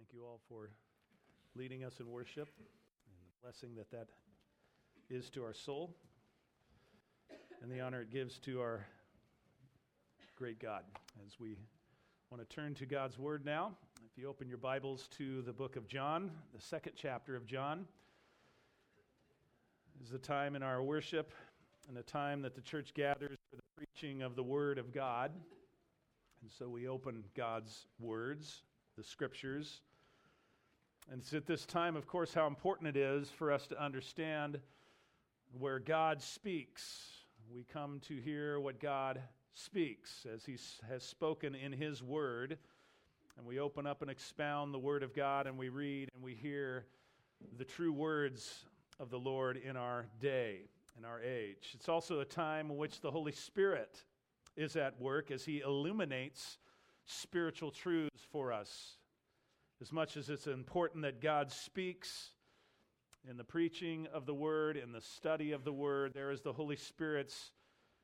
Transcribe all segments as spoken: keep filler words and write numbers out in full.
Thank you all for leading us in worship and the blessing that that is to our soul and the honor it gives to our great God. As we want to turn to God's Word now, if you open your Bibles to the book of John, the second chapter of John, this is a time in our worship and a time that the church gathers for the preaching of the Word of God. And so we open God's words, the Scriptures. And it's at this time, of course, how important it is for us to understand where God speaks. We come to hear what God speaks as He has spoken in His Word. And we open up and expound the Word of God, and we read and we hear the true words of the Lord in our day, in our age. It's also a time in which the Holy Spirit is at work as He illuminates spiritual truths for us. As much as it's important that God speaks in the preaching of the Word, in the study of the Word, there is the Holy Spirit's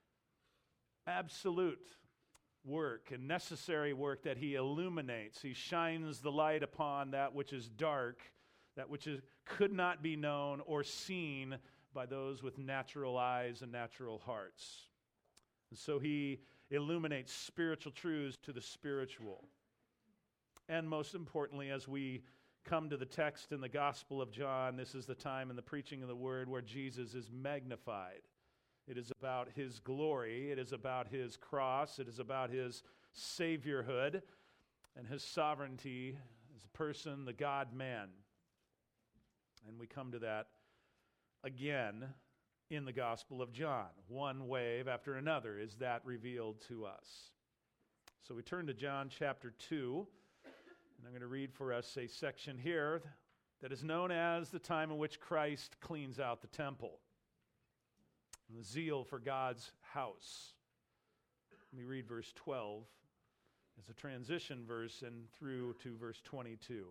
absolute work and necessary work that He illuminates. He shines the light upon that which is dark, that which is, could not be known or seen by those with natural eyes and natural hearts. And so He illuminates spiritual truths to the spiritual. And most importantly, as we come to the text in the Gospel of John, this is the time in the preaching of the Word where Jesus is magnified. It is about His glory. It is about His cross. It is about His Saviorhood and His sovereignty as a person, the God-man. And we come to that again in the Gospel of John. One wave after another is that revealed to us. So we turn to John chapter two. And I'm going to read for us a section here that is known as the time in which Christ cleans out the temple. And the zeal for God's house. Let me read verse twelve as a transition verse and through to verse twenty-two.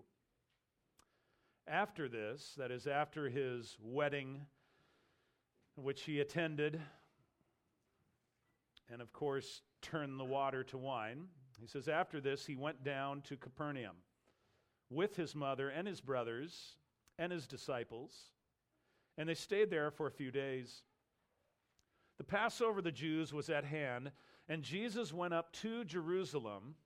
After this, that is after His wedding, which He attended, and of course turned the water to wine. He says, after this, He went down to Capernaum with His mother and His brothers and His disciples, and they stayed there for a few days. The Passover of the Jews was at hand, and Jesus went up to Jerusalem.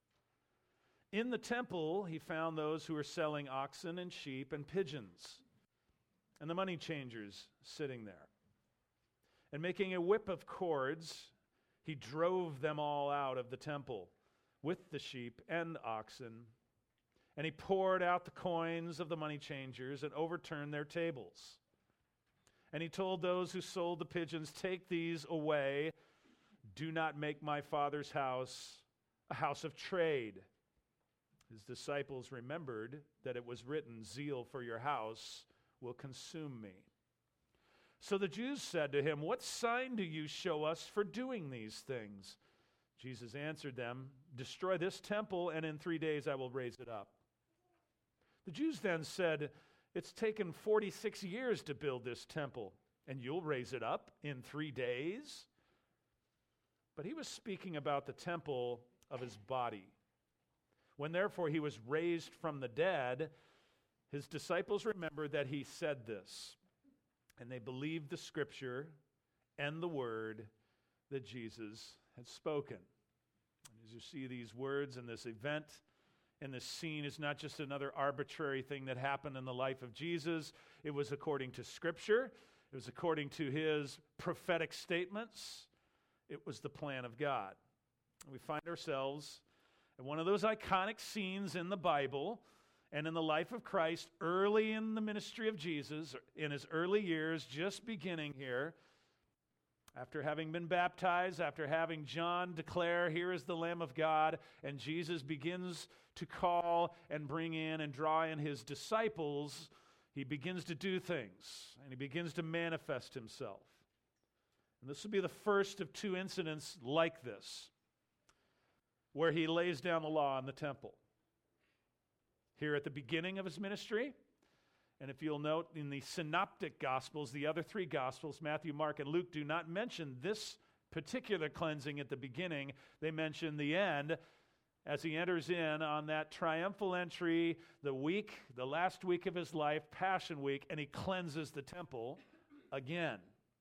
In the temple, He found those who were selling oxen and sheep and pigeons, and the money changers sitting there. And making a whip of cords, He drove them all out of the temple with the sheep and oxen, and He poured out the coins of the money changers and overturned their tables. And He told those who sold the pigeons, take these away. Do not make my Father's house a house of trade. His disciples remembered that it was written, zeal for your house will consume me. So the Jews said to Him, what sign do you show us for doing these things? Jesus answered them, destroy this temple, and in three days I will raise it up. The Jews then said, it's taken forty-six years to build this temple, and you'll raise it up in three days? But He was speaking about the temple of His body. When therefore He was raised from the dead, His disciples remembered that He said this. And they believed the Scripture and the word that Jesus had spoken. And as you see these words and this event and this scene is not just another arbitrary thing that happened in the life of Jesus. It was according to Scripture. It was according to His prophetic statements. It was the plan of God. And we find ourselves at one of those iconic scenes in the Bible and in the life of Christ, early in the ministry of Jesus, in His early years, just beginning here, after having been baptized, after having John declare, here is the Lamb of God, and Jesus begins to call and bring in and draw in His disciples, He begins to do things, and He begins to manifest Himself. And this will be the first of two incidents like this, where He lays down the law in the temple. Here at the beginning of His ministry, and if you'll note in the synoptic Gospels, the other three Gospels, Matthew, Mark, and Luke, do not mention this particular cleansing at the beginning. They mention the end as he enters in on that triumphal entry, the week, the last week of his life, Passion Week, and he cleanses the temple again.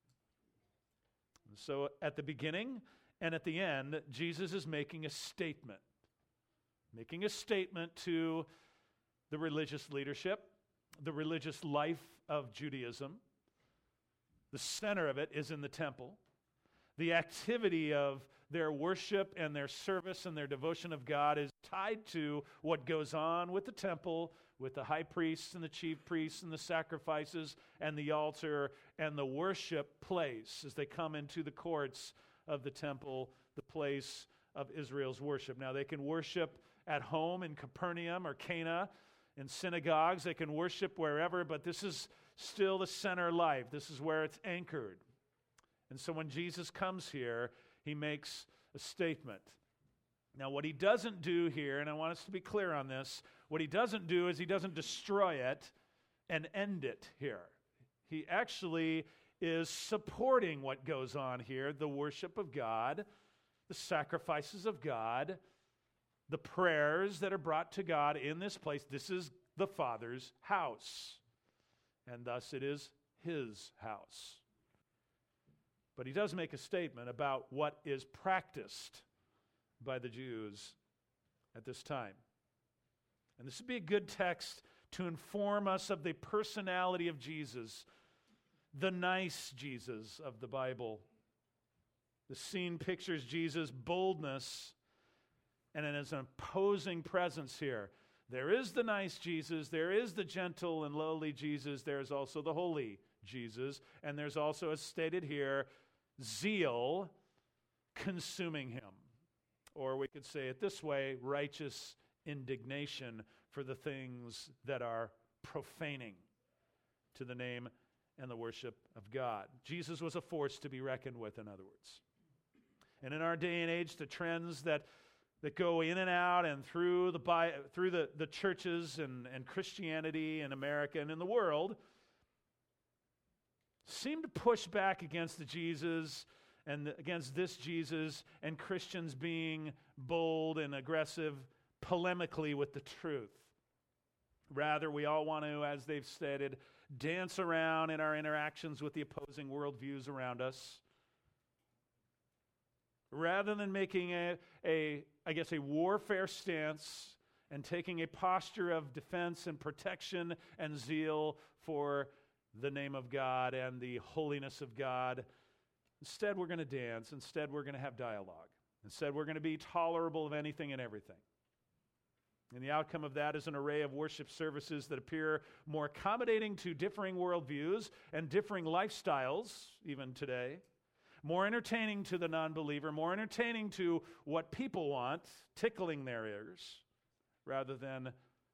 So at the beginning and at the end, Jesus is making a statement. Making a statement to the religious leadership, the religious life of Judaism. The center of it is in the temple. The activity of their worship and their service and their devotion of God is tied to what goes on with the temple, with the high priests and the chief priests and the sacrifices and the altar and the worship place as they come into the courts of the temple, the place of Israel's worship. Now, they can worship at home in Capernaum or Cana, in synagogues. They can worship wherever, but this is still the center life. This is where it's anchored. And so when Jesus comes here, he makes a statement. Now, what he doesn't do here, and I want us to be clear on this, what he doesn't do is he doesn't destroy it and end it here. He actually is supporting what goes on here, the worship of God, the sacrifices of God, the prayers that are brought to God in this place. This is the Father's house, and thus it is his house. But he does make a statement about what is practiced by the Jews at this time. And this would be a good text to inform us of the personality of Jesus, the nice Jesus of the Bible. The scene pictures Jesus' boldness and it is an imposing presence here. There is the nice Jesus, there is the gentle and lowly Jesus, there is also the holy Jesus, and there's also, as stated here, zeal consuming him. Or we could say it this way, righteous indignation for the things that are profaning to the name and the worship of God. Jesus was a force to be reckoned with, in other words. And in our day and age, the trends that that go in and out and through the through the, the churches and, and Christianity in America and in the world seem to push back against the Jesus and the, against this Jesus and Christians being bold and aggressive polemically with the truth. Rather, we all want to, as they've stated, dance around in our interactions with the opposing worldviews around us. Rather than making a, a, I guess, a warfare stance and taking a posture of defense and protection and zeal for the name of God and the holiness of God, instead we're going to dance. Instead we're going to have dialogue. Instead we're going to be tolerable of anything and everything. And the outcome of that is an array of worship services that appear more accommodating to differing worldviews and differing lifestyles, even today. More entertaining to the non-believer, more entertaining to what people want, tickling their ears, rather than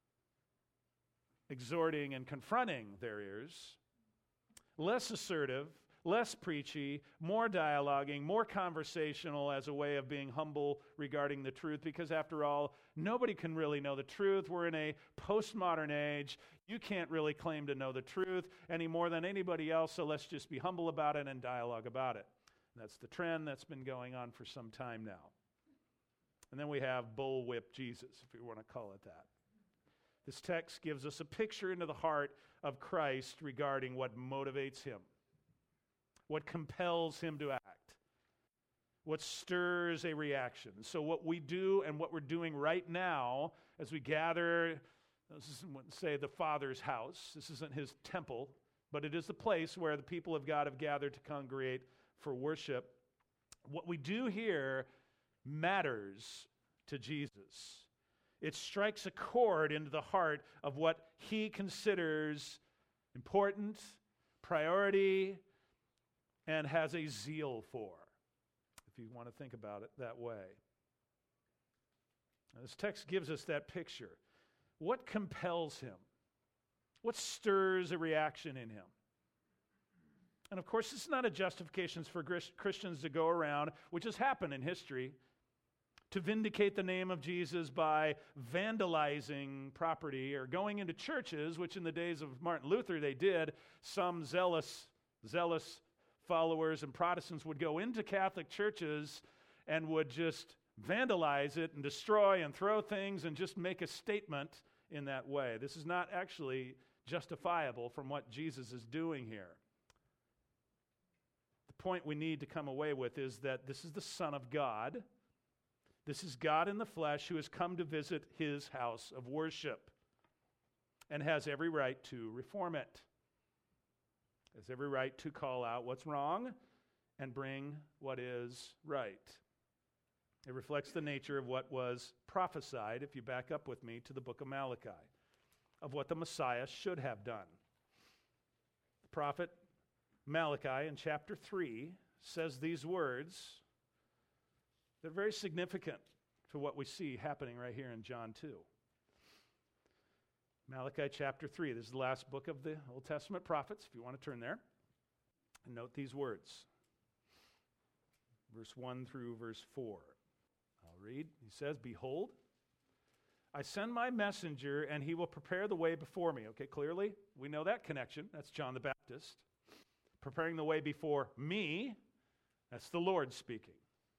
exhorting and confronting their ears. Less assertive, less preachy, more dialoguing, more conversational as a way of being humble regarding the truth, because after all, nobody can really know the truth. We're in a postmodern age. You can't really claim to know the truth any more than anybody else, so let's just be humble about it and dialogue about it. That's the trend that's been going on for some time now. And then we have bullwhip Jesus, if you want to call it that. This text gives us a picture into the heart of Christ regarding what motivates him, what compels him to act, what stirs a reaction. So what we do and what we're doing right now as we gather, this isn't, say, the Father's house. This isn't his temple, but it is the place where the people of God have gathered to congregate for worship. What we do here matters to Jesus. It strikes a chord into the heart of what he considers important, priority, and has a zeal for, if you want to think about it that way. Now, this text gives us that picture. What compels him? What stirs a reaction in him? And of course, this is not a justification for Christians to go around, which has happened in history, to vindicate the name of Jesus by vandalizing property or going into churches, which in the days of Martin Luther they did. Some zealous, zealous followers and Protestants would go into Catholic churches and would just vandalize it and destroy and throw things and just make a statement in that way. This is not actually justifiable from what Jesus is doing here. The point we need to come away with is that this is the Son of God. This is God in the flesh who has come to visit his house of worship and has every right to reform it. Has every right to call out what's wrong and bring what is right. It reflects the nature of what was prophesied, if you back up with me to the book of Malachi, of what the Messiah should have done. The prophet Malachi in chapter three says these words. They're very significant to what we see happening right here in John two. Malachi chapter three. This is the last book of the Old Testament prophets, if you want to turn there. And note these words. Verse one through verse four. I'll read. He says, "Behold, I send my messenger, and he will prepare the way before me." Okay, clearly, we know that connection. That's John the Baptist. Preparing the way before me. That's the Lord speaking.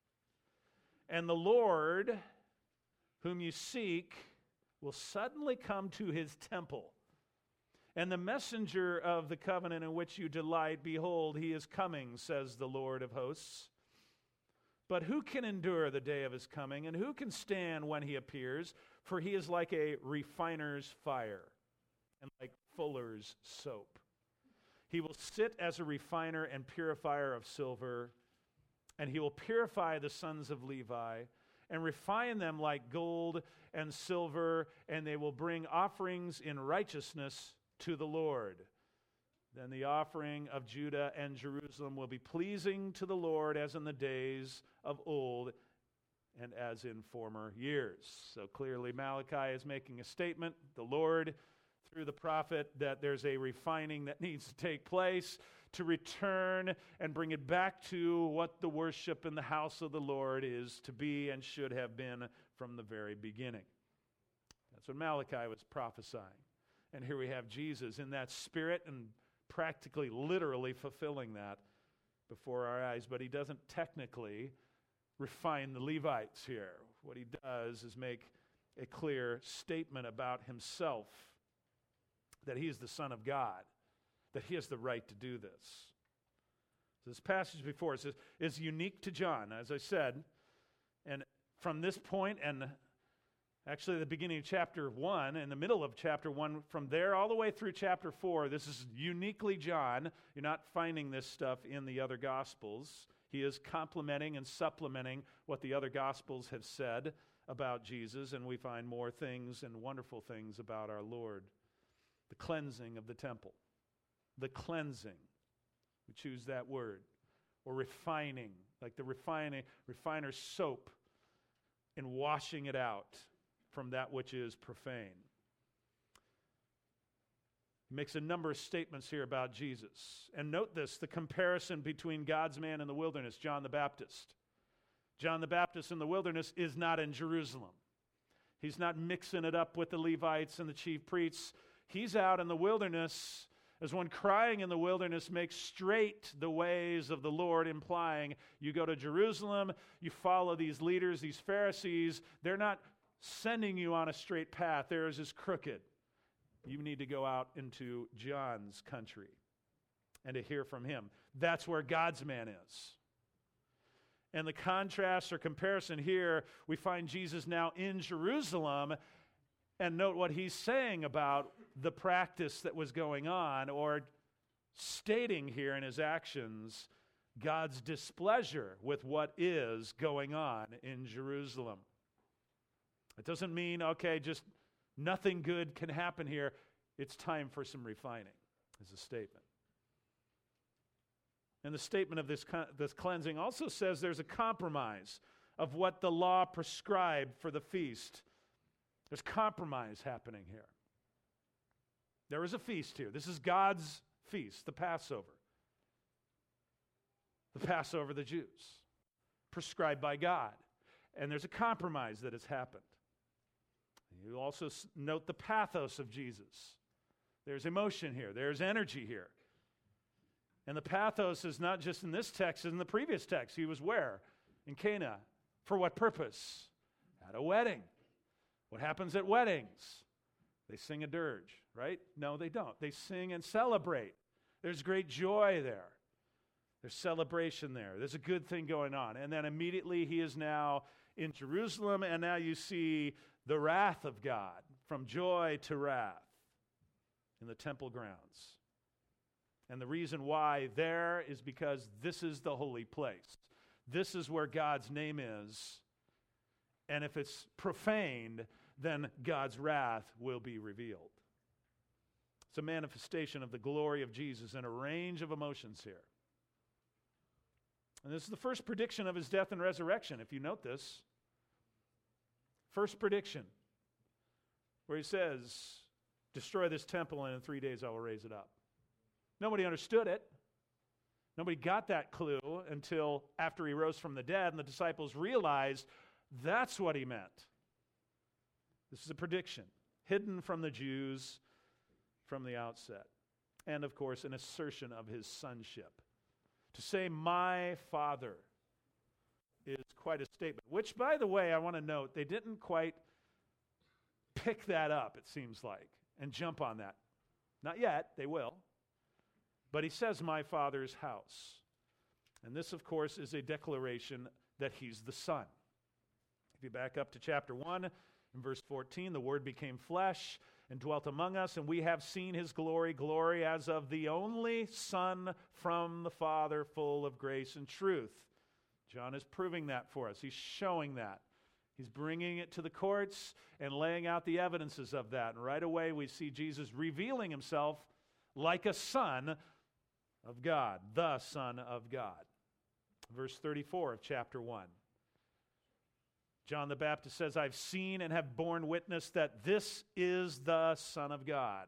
"And the Lord, whom you seek, will suddenly come to his temple. And the messenger of the covenant in which you delight, behold, he is coming, says the Lord of hosts. But who can endure the day of his coming, and who can stand when he appears? For he is like a refiner's fire, and like fuller's soap. He will sit as a refiner and purifier of silver, and he will purify the sons of Levi, and refine them like gold and silver, and they will bring offerings in righteousness to the Lord. Then the offering of Judah and Jerusalem will be pleasing to the Lord, as in the days of old and as in former years." So clearly Malachi is making a statement, the Lord, through the prophet, that there's a refining that needs to take place to return and bring it back to what the worship in the house of the Lord is to be and should have been from the very beginning. That's what Malachi was prophesying. And here we have Jesus in that spirit and practically, literally fulfilling that before our eyes. But he doesn't technically refine the Levites here. What he does is make a clear statement about himself, that he is the Son of God, that he has the right to do this. So this passage before us is, is unique to John, as I said. And from this point, and actually the beginning of chapter one, in the middle of chapter one, from there all the way through chapter four, this is uniquely John. You're not finding this stuff in the other Gospels. He is complementing and supplementing what the other Gospels have said about Jesus, and we find more things and wonderful things about our Lord. The cleansing of the temple. The cleansing. We choose that word. Or refining, like the refining, refiner's soap, and washing it out from that which is profane. He makes a number of statements here about Jesus. And note this, the comparison between God's man in the wilderness, John the Baptist. John the Baptist in the wilderness is not in Jerusalem. He's not mixing it up with the Levites and the chief priests. He's out in the wilderness as one crying in the wilderness makes straight the ways of the Lord, implying you go to Jerusalem, you follow these leaders, these Pharisees. They're not sending you on a straight path. Theirs is crooked. You need to go out into John's country and to hear from him. That's where God's man is. And the contrast or comparison here, we find Jesus now in Jerusalem. And note what he's saying about the practice that was going on, or stating here in his actions God's displeasure with what is going on in Jerusalem. It doesn't mean, okay, just nothing good can happen here. It's time for some refining, is a statement. And the statement of this, this cleansing also says there's a compromise of what the law prescribed for the feast. There's compromise happening here. There is a feast here. This is God's feast, the Passover. The Passover of the Jews, prescribed by God. And there's a compromise that has happened. You also note the pathos of Jesus. There's emotion here. There's energy here. And the pathos is not just in this text, it's in the previous text. He was where? In Cana, For what purpose? At a wedding. What happens at weddings? They sing a dirge, right? No, they don't. They sing and celebrate. There's great joy there. There's celebration there. There's a good thing going on. And then immediately he is now in Jerusalem, and now you see the wrath of God, from joy to wrath in the temple grounds. And the reason why there is because this is the holy place. This is where God's name is. And if it's profaned, then God's wrath will be revealed. It's a manifestation of the glory of Jesus and a range of emotions here. And this is the first prediction of his death and resurrection, if you note this. First prediction, where he says, destroy this temple and in three days I will raise it up. Nobody understood it. Nobody got that clue until after he rose from the dead and the disciples realized that's what he meant. This is a prediction, hidden from the Jews from the outset. And of course, an assertion of his sonship. To say, my Father, is quite a statement. Which, by the way, I want to note, they didn't quite pick that up, it seems like, and jump on that. Not yet, they will. But he says, my Father's house. And this, of course, is a declaration that he's the Son. If you back up to chapter one, in verse fourteen, the Word became flesh and dwelt among us, and we have seen his glory, glory as of the only Son from the Father, full of grace and truth. John is proving that for us. He's showing that. He's bringing it to the courts and laying out the evidences of that. And right away we see Jesus revealing himself like a Son of God, the Son of God. Verse thirty-four of chapter one. John the Baptist says, I've seen and have borne witness that this is the Son of God.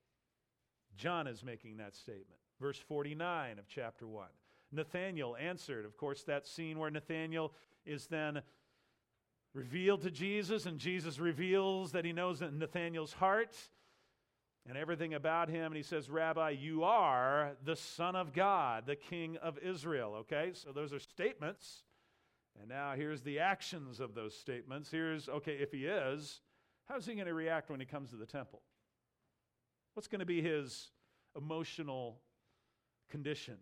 John is making that statement. Verse forty-nine of chapter one. Nathanael answered. Of course, that scene where Nathanael is then revealed to Jesus, and Jesus reveals that he knows Nathanael's heart and everything about him. And he says, Rabbi, you are the Son of God, the King of Israel. Okay, so those are statements. And now here's the actions of those statements. Here's, okay, if he is, how's he going to react when he comes to the temple? What's going to be his emotional condition?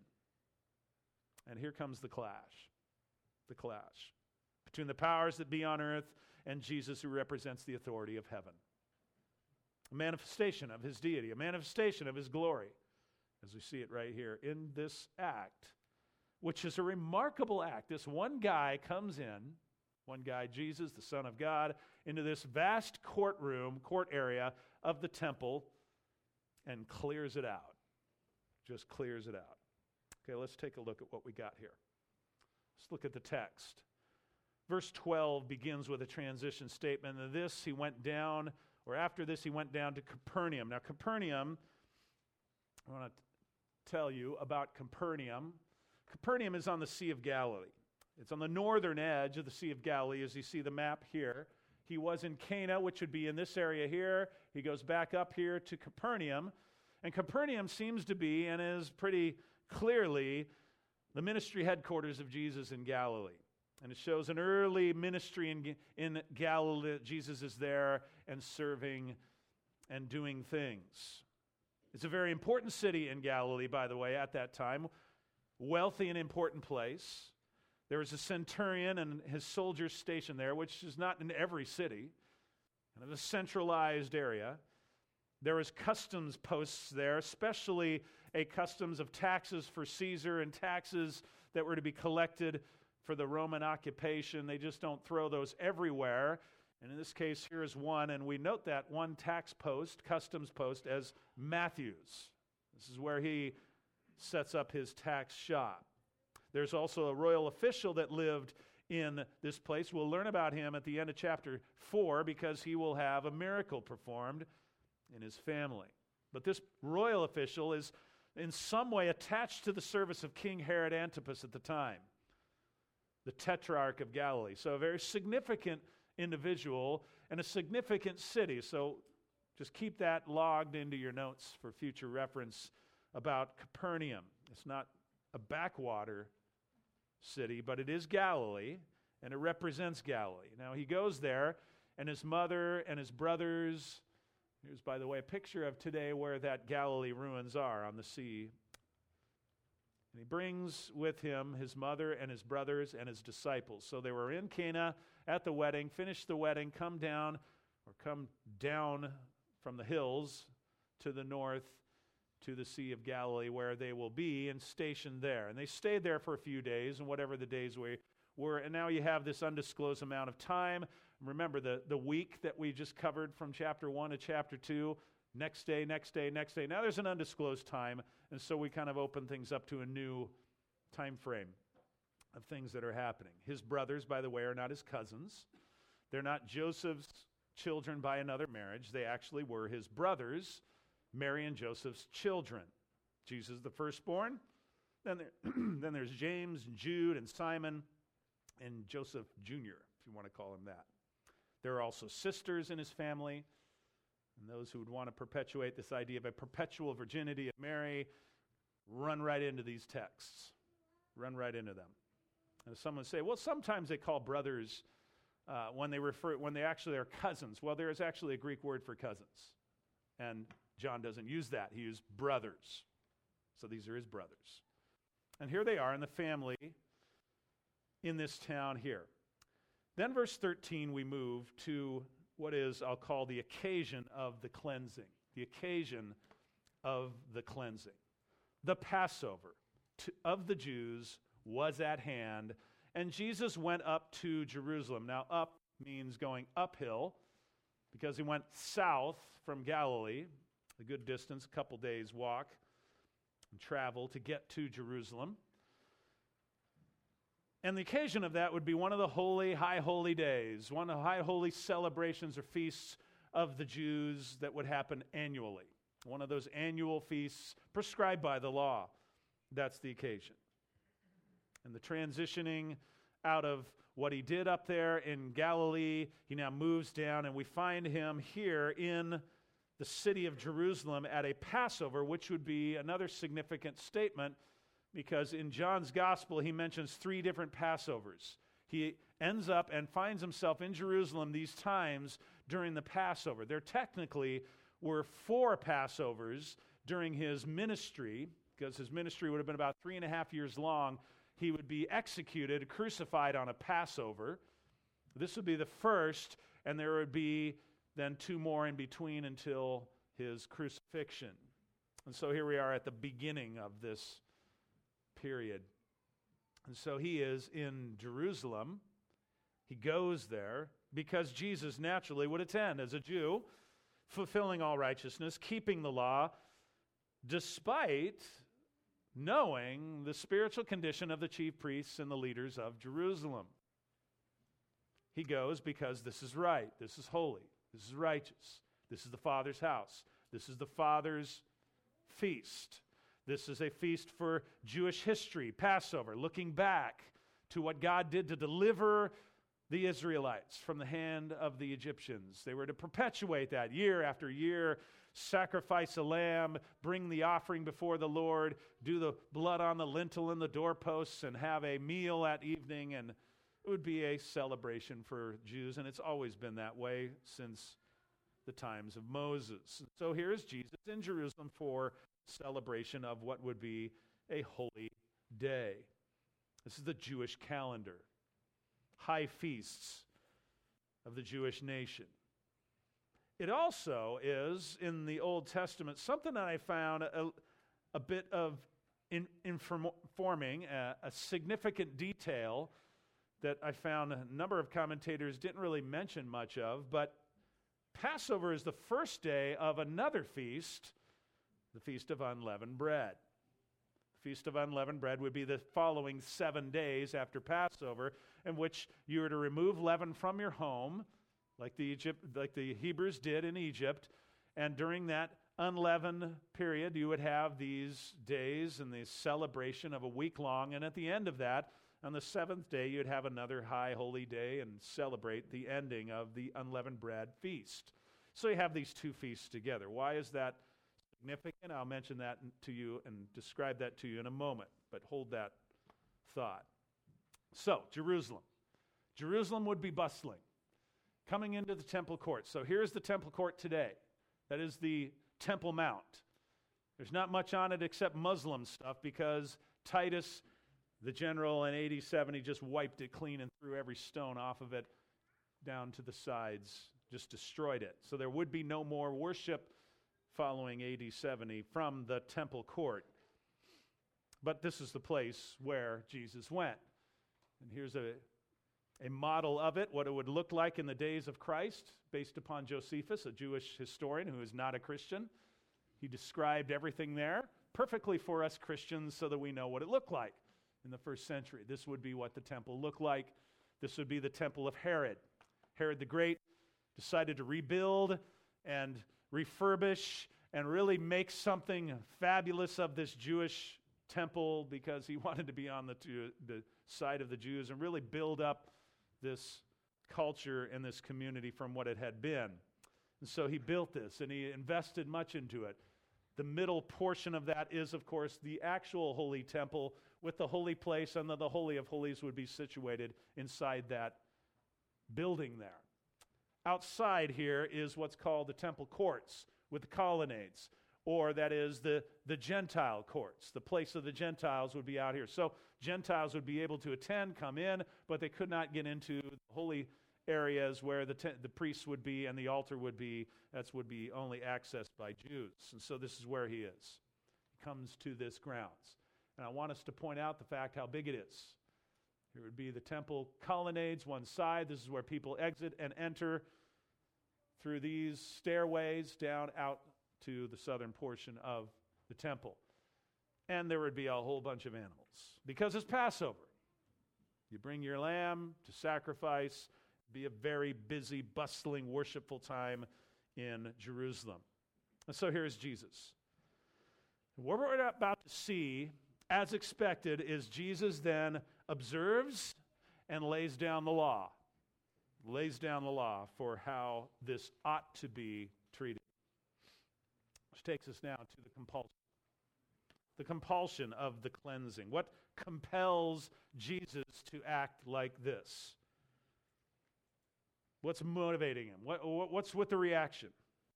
And here comes the clash. The clash between the powers that be on earth and Jesus, who represents the authority of heaven. A manifestation of his deity, a manifestation of his glory, as we see it right here in this act, which is a remarkable act. This one guy comes in, one guy, Jesus, the Son of God, into this vast courtroom, court area of the temple and clears it out. Just clears it out. Okay, let's take a look at what we got here. Let's look at the text. Verse twelve begins with a transition statement. And this, he went down, or after this, he went down to Capernaum. Now, Capernaum, I want to tell you about Capernaum. Capernaum is on the Sea of Galilee. It's on the northern edge of the Sea of Galilee, as you see the map here. He was in Cana, which would be in this area here. He goes back up here to Capernaum. And Capernaum seems to be, and is pretty clearly, the ministry headquarters of Jesus in Galilee. And it shows an early ministry in, in Galilee. Jesus is there and serving and doing things. It's a very important city in Galilee, by the way, at that time. Wealthy and important place. There was a centurion and his soldiers stationed there, which is not in every city, kind of a centralized area. There was customs posts there, especially a customs of taxes for Caesar and taxes that were to be collected for the Roman occupation. They just don't throw those everywhere. And in this case, here is one, and we note that one tax post, customs post, as Matthew's. This is where he sets up his tax shop. There's also a royal official that lived in this place. We'll learn about him at the end of chapter four because he will have a miracle performed in his family. But this royal official is in some way attached to the service of King Herod Antipas at the time, the Tetrarch of Galilee. So a very significant individual and a significant city. So just keep that logged into your notes for future reference about Capernaum. It's not a backwater city, but it is Galilee, and it represents Galilee. Now he goes there, and his mother and his brothers, here's, by the way, a picture of today where that Galilee ruins are on the sea. And he brings with him his mother and his brothers and his disciples. So they were in Cana at the wedding, finished the wedding, come down, or come down from the hills to the north to the Sea of Galilee, where they will be, and stationed there. And they stayed there for a few days, and whatever the days were, and now you have this undisclosed amount of time. Remember the, the week that we just covered from chapter one to chapter two, next day, next day, next day. Now there's an undisclosed time, and so we kind of open things up to a new time frame of things that are happening. His brothers, by the way, are not his cousins. They're not Joseph's children by another marriage. They actually were his brothers, Mary and Joseph's children. Jesus the firstborn. Then, there, then there's James and Jude and Simon and Joseph Junior, if you want to call him that. There are also sisters in his family, and those who would want to perpetuate this idea of a perpetual virginity of Mary run right into these texts. Run right into them. And someone say, well, sometimes they call brothers uh, when they refer when they actually are cousins. Well, there is actually a Greek word for cousins, and John doesn't use that. He used brothers. So these are his brothers. And here they are in the family in this town here. Then verse thirteen, we move to what is, I'll call, the occasion of the cleansing. The occasion of the cleansing. The Passover to, of the Jews was at hand, and Jesus went up to Jerusalem. Now, up means going uphill, because he went south from Galilee, a good distance, a couple days' walk and travel to get to Jerusalem. And the occasion of that would be one of the holy, high holy days, one of the high holy celebrations or feasts of the Jews that would happen annually. One of those annual feasts prescribed by the law. That's the occasion. And the transitioning out of what he did up there in Galilee, he now moves down, and we find him here in the city of Jerusalem at a Passover, which would be another significant statement, because in John's gospel, he mentions three different Passovers. He ends up and finds himself in Jerusalem these times during the Passover. There technically were four Passovers during his ministry, because his ministry would have been about three and a half years long. He would be executed, crucified on a Passover. This would be the first, and there would be then two more in between until his crucifixion. And so here we are at the beginning of this period. And so he is in Jerusalem. He goes there because Jesus naturally would attend as a Jew, fulfilling all righteousness, keeping the law, despite knowing the spiritual condition of the chief priests and the leaders of Jerusalem. He goes because this is right, this is holy, this is righteous, this is the Father's house, this is the Father's feast. This is a feast for Jewish history, Passover, looking back to what God did to deliver the Israelites from the hand of the Egyptians. They were to perpetuate that year after year, sacrifice a lamb, bring the offering before the Lord, do the blood on the lintel and the doorposts, and have a meal at evening, and it would be a celebration for Jews, and it's always been that way since the times of Moses. So here's Jesus in Jerusalem for celebration of what would be a holy day. This is the Jewish calendar. High feasts of the Jewish nation. It also is, in the Old Testament, something that I found a, a bit of in, informing, a, a significant detail that I found a number of commentators didn't really mention much of, but Passover is the first day of another feast, the Feast of Unleavened Bread. The Feast of Unleavened Bread would be the following seven days after Passover, in which you were to remove leaven from your home, like the Egypt, like the Hebrews did in Egypt, and during that unleavened period, you would have these days and the celebration of a week long, and at the end of that, on the seventh day, you'd have another high holy day and celebrate the ending of the unleavened bread feast. So you have these two feasts together. Why is that significant? I'll mention that to you and describe that to you in a moment, but hold that thought. So, Jerusalem. Jerusalem would be bustling, coming into the temple court. So here's the temple court today. That is the Temple Mount. There's not much on it except Muslim stuff because Titus, the general, in A D seventy just wiped it clean and threw every stone off of it down to the sides, just destroyed it. So there would be no more worship following A D seventy from the temple court. But this is the place where Jesus went. And here's a, a model of it, what it would look like in the days of Christ, based upon Josephus, a Jewish historian who is not a Christian. He described everything there perfectly for us Christians so that we know what it looked like in the first century. This would be what the temple looked like. This would be the temple of Herod. Herod the Great decided to rebuild and refurbish and really make something fabulous of this Jewish temple because he wanted to be on the, the side of the Jews and really build up this culture and this community from what it had been. And so he built this and he invested much into it. The middle portion of that is, of course, the actual holy temple with the holy place, and then the Holy of Holies would be situated inside that building there. Outside here is what's called the temple courts with the colonnades, or that is the, the Gentile courts. The place of the Gentiles would be out here. So Gentiles would be able to attend, come in, but they could not get into the holy areas where the te- the priests would be and the altar would be. That would be only accessed by Jews. And so this is where he is. He comes to this grounds. And I want us to point out the fact how big it is. Here would be the temple colonnades, one side. This is where people exit and enter through these stairways down out to the southern portion of the temple. And there would be a whole bunch of animals because it's Passover. You bring your lamb to sacrifice. Be a very busy, bustling, worshipful time in Jerusalem. And so here's Jesus. What we're about to see, as expected, is Jesus then observes and lays down the law. Lays down the law for how this ought to be treated. Which takes us now to the compulsion. The compulsion of the cleansing. What compels Jesus to act like this? What's motivating him? What, what's with the reaction?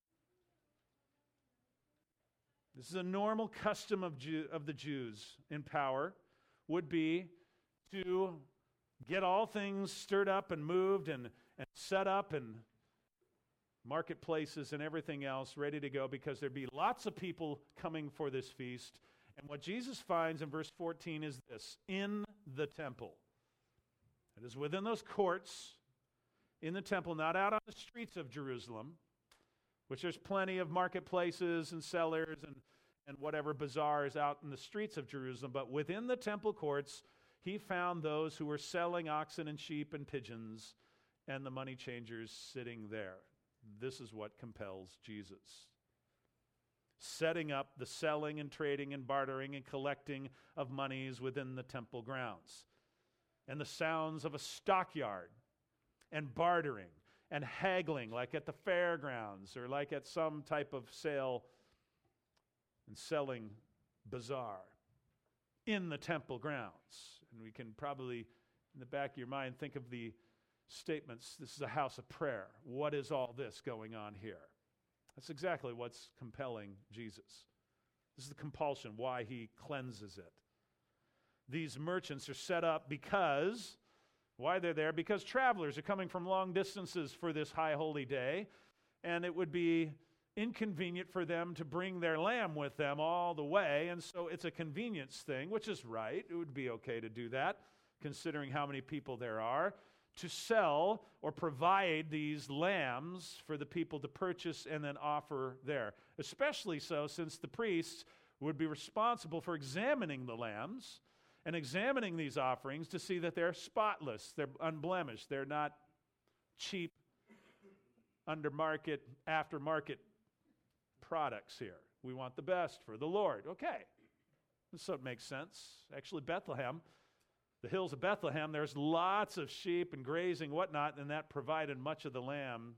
This is a normal custom of, Jew, of the Jews in power, would be to get all things stirred up and moved and, and set up and marketplaces and everything else ready to go because there'd be lots of people coming for this feast. And what Jesus finds in verse fourteen is this: in the temple. It is within those courts, in the temple, not out on the streets of Jerusalem, which there's plenty of marketplaces and sellers and, and whatever bazaars out in the streets of Jerusalem, but within the temple courts, he found those who were selling oxen and sheep and pigeons and the money changers sitting there. This is what compels Jesus. Setting up the selling and trading and bartering and collecting of monies within the temple grounds. And the sounds of a stockyard and bartering and haggling like at the fairgrounds or like at some type of sale and selling bazaar in the temple grounds. And we can probably, in the back of your mind, think of the statements, this is a house of prayer. What is all this going on here? That's exactly what's compelling Jesus. This is the compulsion, why he cleanses it. These merchants are set up because, why they're there? Because travelers are coming from long distances for this high holy day, and it would be inconvenient for them to bring their lamb with them all the way, and so it's a convenience thing, which is right. It would be okay to do that, considering how many people there are, to sell or provide these lambs for the people to purchase and then offer there. Especially so since the priests would be responsible for examining the lambs and examining these offerings to see that they're spotless, they're unblemished, they're not cheap, under-market, after-market products here. We want the best for the Lord. Okay, so it makes sense. Actually, Bethlehem, the hills of Bethlehem, there's lots of sheep and grazing, whatnot, and that provided much of the lamb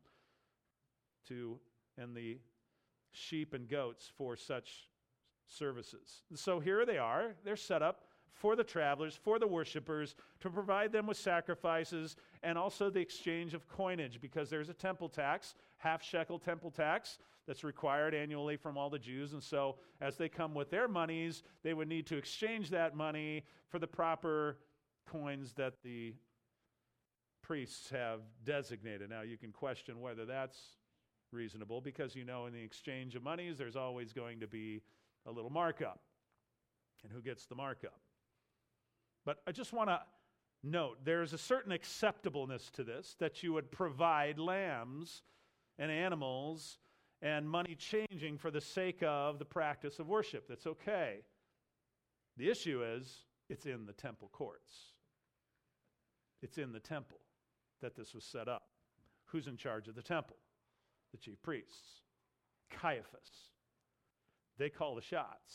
to and the sheep and goats for such services. And so here they are. They're set up for the travelers, for the worshipers, to provide them with sacrifices, and also the exchange of coinage, because there's a temple tax, half shekel temple tax, that's required annually from all the Jews. And so as they come with their monies, they would need to exchange that money for the proper coins that the priests have designated. Now, you can question whether that's reasonable, because you know in the exchange of monies, there's always going to be a little markup. And who gets the markup? But I just want to note, there's a certain acceptableness to this, that you would provide lambs and animals and money changing for the sake of the practice of worship. That's okay. The issue is, it's in the temple courts. It's in the temple that this was set up. Who's in charge of the temple? The chief priests. Caiaphas. They call the shots.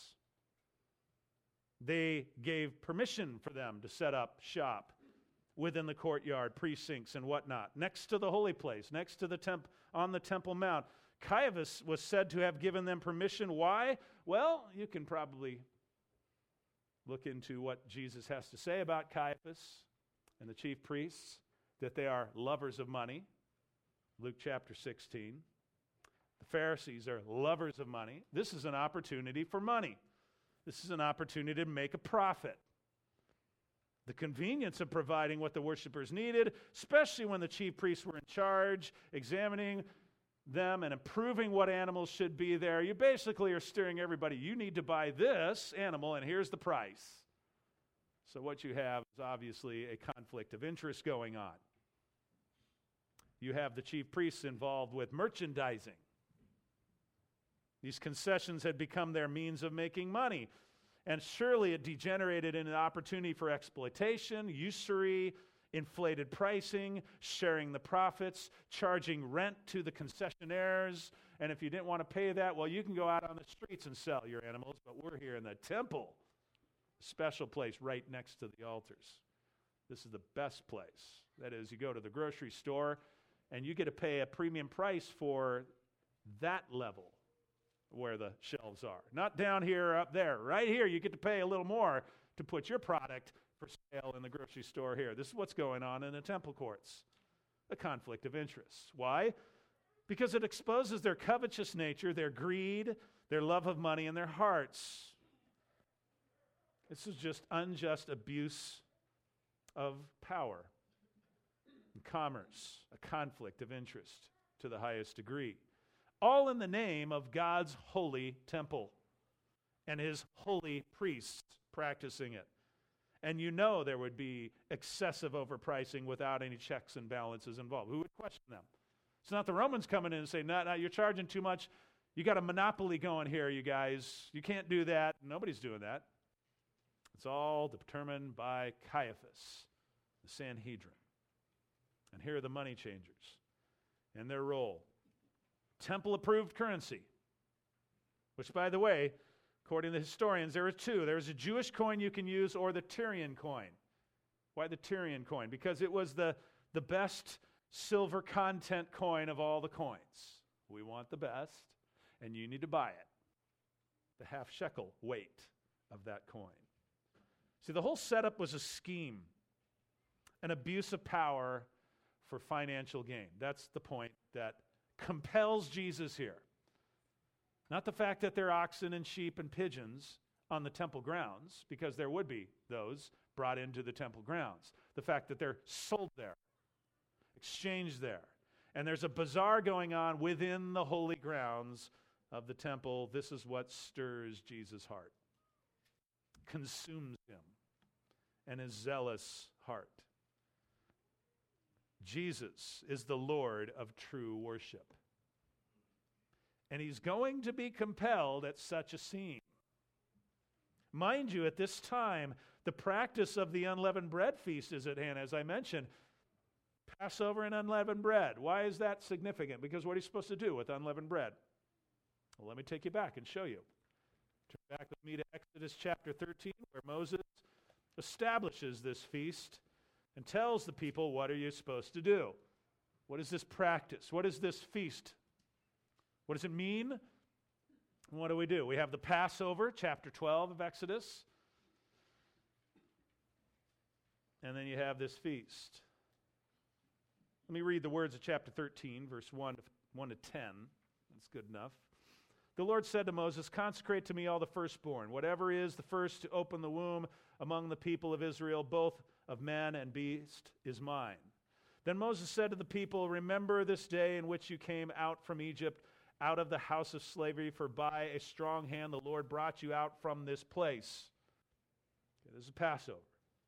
They gave permission for them to set up shop within the courtyard, precincts, and whatnot, next to the holy place, next to the temp, on the Temple Mount. Caiaphas was said to have given them permission. Why? Well, you can probably look into what Jesus has to say about Caiaphas and the chief priests, that they are lovers of money. Luke chapter sixteen. The Pharisees are lovers of money. This is an opportunity for money. This is an opportunity to make a profit. The convenience of providing what the worshipers needed, especially when the chief priests were in charge, examining them and approving what animals should be there. You basically are steering everybody. You need to buy this animal, and here's the price. So what you have is obviously a conflict of interest going on. You have the chief priests involved with merchandising. These concessions had become their means of making money. And surely it degenerated in an opportunity for exploitation, usury, inflated pricing, sharing the profits, charging rent to the concessionaires. And if you didn't want to pay that, well, you can go out on the streets and sell your animals, but we're here in the temple, a special place right next to the altars. This is the best place. That is, you go to the grocery store, and you get to pay a premium price for that level where the shelves are. Not down here or up there. Right here, you get to pay a little more to put your product for sale in the grocery store here. This is what's going on in the temple courts. A conflict of interests. Why? Because it exposes their covetous nature, their greed, their love of money in their hearts. This is just unjust abuse of power and commerce, a conflict of interest to the highest degree. All in the name of God's holy temple and his holy priests practicing it. And you know there would be excessive overpricing without any checks and balances involved. Who would question them? It's not the Romans coming in and saying, no, no, you're charging too much. You got a monopoly going here, you guys. You can't do that. Nobody's doing that. It's all determined by Caiaphas, the Sanhedrin. And here are the money changers and their role. Temple-approved currency, which, by the way, according to the historians, there are two. There's a Jewish coin you can use, or the Tyrian coin. Why the Tyrian coin? Because it was the, the best silver content coin of all the coins. We want the best, and you need to buy it. The half shekel weight of that coin. See, the whole setup was a scheme, an abuse of power for financial gain. That's the point that compels Jesus here. Not the fact that there are oxen and sheep and pigeons on the temple grounds, because there would be those brought into the temple grounds. The fact that they're sold there, exchanged there. And there's a bazaar going on within the holy grounds of the temple. This is what stirs Jesus' heart, consumes him, and his zealous heart. Jesus is the Lord of true worship. And he's going to be compelled at such a scene. Mind you, at this time, the practice of the unleavened bread feast is at hand, as I mentioned. Passover and unleavened bread. Why is that significant? Because what are you supposed to do with unleavened bread? Well, let me take you back and show you. Turn back with me to Exodus chapter thirteen, where Moses establishes this feast and tells the people, what are you supposed to do? What is this practice? What is this feast? What does it mean? And what do we do? We have the Passover, chapter twelve of Exodus. And then you have this feast. Let me read the words of chapter thirteen, verse one to, one to ten. That's good enough. The Lord said to Moses, consecrate to me all the firstborn, whatever is the first to open the womb among the people of Israel, both of man and beast, is mine. Then Moses said to the people, remember this day in which you came out from Egypt, out of the house of slavery, for by a strong hand the Lord brought you out from this place. Okay, this is Passover.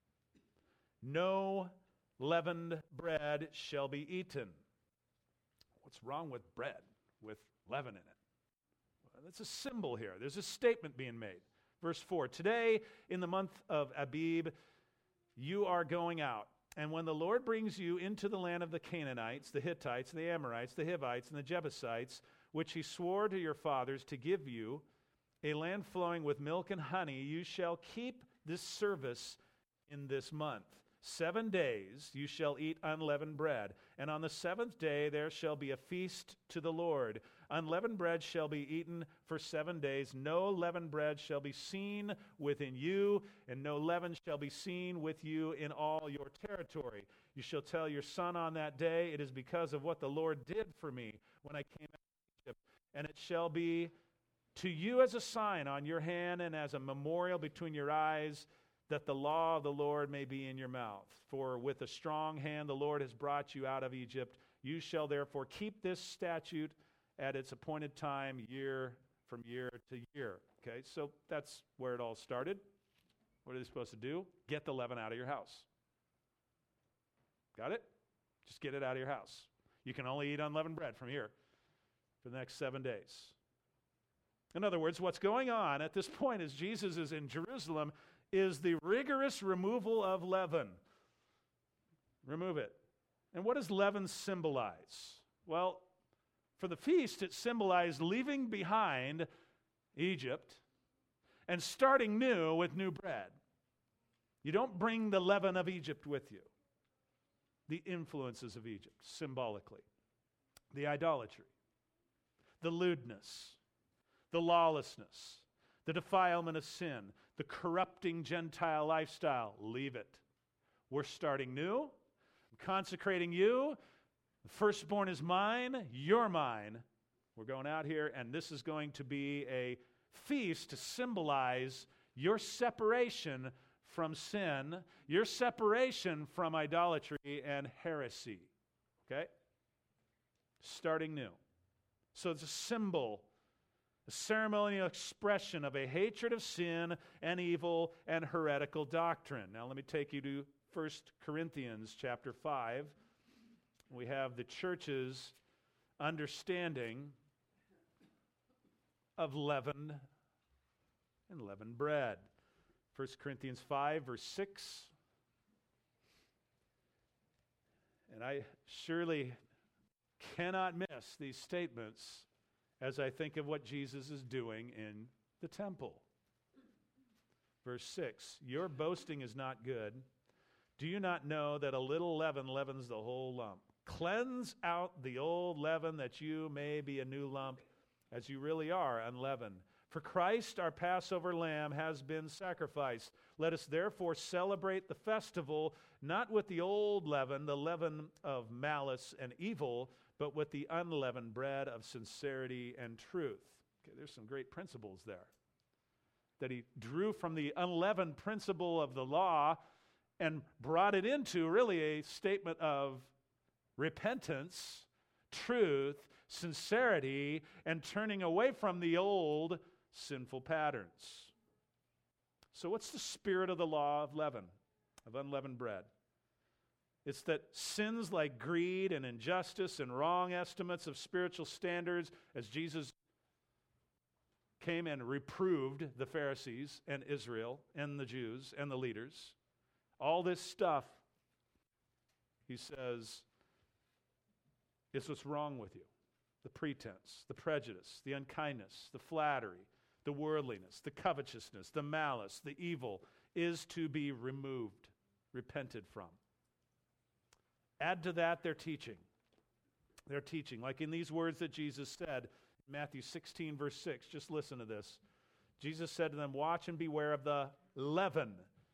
No leavened bread shall be eaten. What's wrong with bread with leaven in it? Well, that's a symbol here. There's a statement being made. Verse four, today in the month of Abib, you are going out. And when the Lord brings you into the land of the Canaanites, the Hittites, the Amorites, the Hivites, and the Jebusites, which he swore to your fathers to give you, a land flowing with milk and honey, you shall keep this service in this month. Seven days you shall eat unleavened bread, and on the seventh day there shall be a feast to the Lord. Unleavened bread shall be eaten for seven days. No leavened bread shall be seen within you, and no leaven shall be seen with you in all your territory. You shall tell your son on that day, it is because of what the Lord did for me when I came out of Egypt. And it shall be to you as a sign on your hand and as a memorial between your eyes, that the law of the Lord may be in your mouth. For with a strong hand the Lord has brought you out of Egypt. You shall therefore keep this statute at its appointed time, year from year to year. Okay, so that's where it all started. What are they supposed to do? Get the leaven out of your house. Got it? Just get it out of your house. You can only eat unleavened bread from here for the next seven days. In other words, what's going on at this point as Jesus is in Jerusalem is the rigorous removal of leaven. Remove it. And what does leaven symbolize? Well, for the feast, it symbolized leaving behind Egypt and starting new with new bread. You don't bring the leaven of Egypt with you. The influences of Egypt, symbolically. The idolatry, the lewdness, the lawlessness, the defilement of sin, the corrupting Gentile lifestyle. Leave it. We're starting new. I'm consecrating you. The firstborn is mine. You're mine. We're going out here, and this is going to be a feast to symbolize your separation from sin, your separation from idolatry and heresy. Okay? Starting new. So it's a symbol, a ceremonial expression of a hatred of sin and evil and heretical doctrine. Now let me take you to First Corinthians chapter five. We have the church's understanding of leaven and leavened bread. First Corinthians five, verse six. And I surely cannot miss these statements as I think of what Jesus is doing in the temple. Verse six, your boasting is not good. Do you not know that a little leaven leavens the whole lump? Cleanse out the old leaven that you may be a new lump, as you really are unleavened. For Christ, our Passover lamb, has been sacrificed. Let us therefore celebrate the festival, not with the old leaven, the leaven of malice and evil, but with the unleavened bread of sincerity and truth. Okay, there's some great principles there that he drew from the unleavened principle of the law and brought it into really a statement of repentance, truth, sincerity, and turning away from the old sinful patterns. So what's the spirit of the law of leaven, of unleavened bread? It's that sins like greed and injustice and wrong estimates of spiritual standards, as Jesus came and reproved the Pharisees and Israel and the Jews and the leaders, all this stuff, he says, is what's wrong with you. The pretense, the prejudice, the unkindness, the flattery, the worldliness, the covetousness, the malice, the evil is to be removed, repented from. Add to that their teaching. Their teaching, like in these words that Jesus said, Matthew sixteen, verse six, just listen to this. Jesus said to them, watch and beware of the leaven